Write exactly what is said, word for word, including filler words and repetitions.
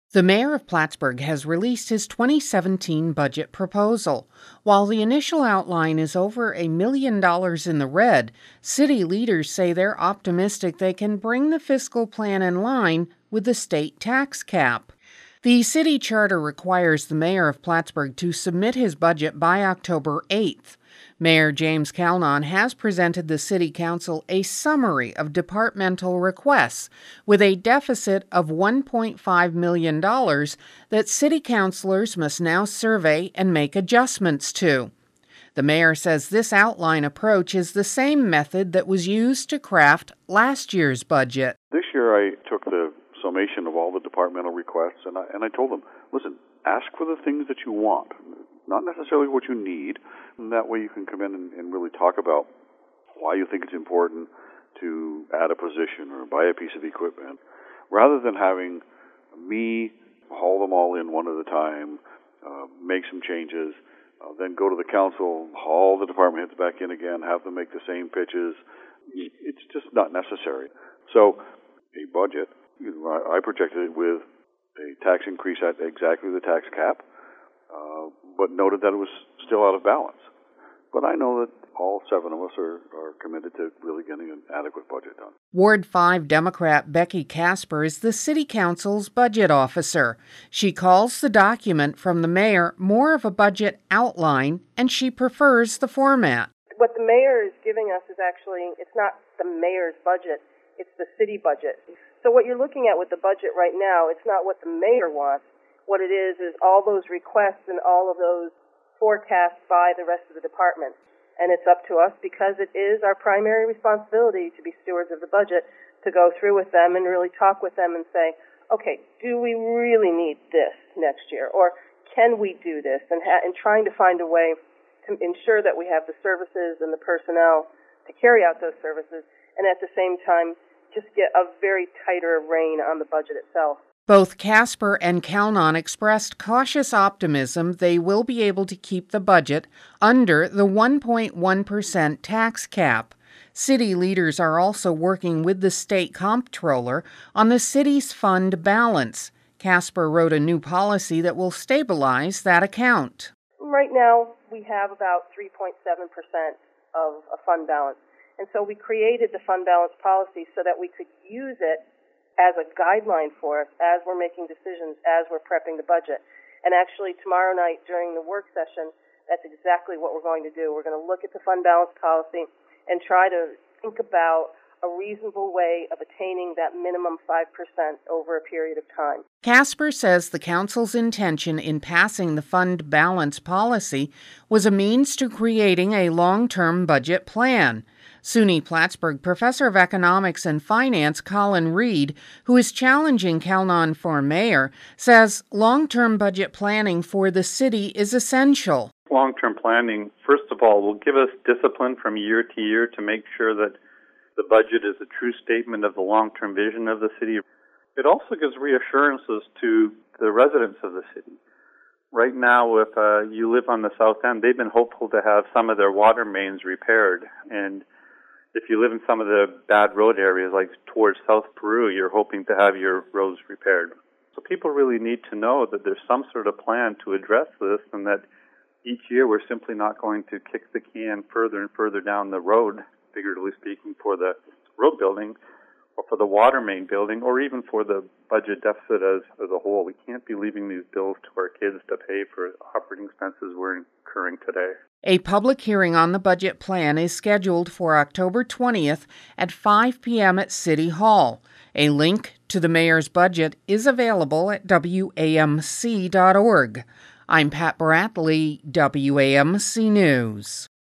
The mayor of Plattsburgh has released his twenty seventeen budget proposal. While the initial outline is over a million dollars in the red, city leaders say they're optimistic they can bring the fiscal plan in line with the state tax cap. The city charter requires the mayor of Plattsburgh to submit his budget by October eighth. Mayor James Kalnon has presented the City Council a summary of departmental requests with a deficit of one point five million dollars that city councilors must now survey and make adjustments to. The mayor says this outline approach is the same method that was used to craft last year's budget. This year I took the summation of all the departmental requests and I, and I told them, listen, ask for the things that you want, not necessarily what you need. And that way you can come in and, and really talk about why you think it's important to add a position or buy a piece of equipment, rather than having me haul them all in one at a time, uh, make some changes, uh, then go to the council, haul the department heads back in again, have them make the same pitches. It's just not necessary. So a budget, you know, I, I projected it with a tax increase at exactly the tax cap, uh, but noted that it was still out of balance. But I know that all seven of us are, are committed to really getting an adequate budget done. Ward five Democrat Becky Casper is the City Council's budget officer. She calls the document from the mayor more of a budget outline, and she prefers the format. What the mayor is giving us is actually, it's not the mayor's budget, it's the city budget. So what you're looking at with the budget right now, it's not what the mayor wants. What it is is all those requests and all of those forecast by the rest of the departments. And it's up to us, because it is our primary responsibility to be stewards of the budget, to go through with them and really talk with them and say, okay, do we really need this next year? Or can we do this? And, ha- and trying to find a way to ensure that we have the services and the personnel to carry out those services, and at the same time just get a very tighter rein on the budget itself. Both Casper and Kalnon expressed cautious optimism they will be able to keep the budget under the one point one percent tax cap. City leaders are also working with the state comptroller on the city's fund balance. Casper wrote a new policy that will stabilize that account. Right now, we have about three point seven percent of a fund balance. And so we created the fund balance policy so that we could use it as a guideline for us as we're making decisions, as we're prepping the budget. And actually, tomorrow night during the work session, that's exactly what we're going to do. We're going to look at the fund balance policy and try to think about a reasonable way of attaining that minimum five percent over a period of time. Casper says the council's intention in passing the fund balance policy was a means to creating a long-term budget plan. SUNY Plattsburgh professor of economics and finance Colin Reed, who is challenging Kalnon for mayor, says long-term budget planning for the city is essential. Long-term planning, first of all, will give us discipline from year to year to make sure that the budget is a true statement of the long-term vision of the city. It also gives reassurances to the residents of the city. Right now, if uh, you live on the south end, they've been hopeful to have some of their water mains repaired. And if you live in some of the bad road areas, like towards South Peru, you're hoping to have your roads repaired. So people really need to know that there's some sort of plan to address this, and that each year we're simply not going to kick the can further and further down the road, figuratively speaking, for the road building, or for the water main building, or even for the budget deficit as, as a whole. We can't be leaving these bills to our kids to pay for operating expenses we're incurring today. A public hearing on the budget plan is scheduled for October twentieth at five p.m. at City Hall. A link to the mayor's budget is available at W A M C dot org. I'm Pat Bradley, W A M C News.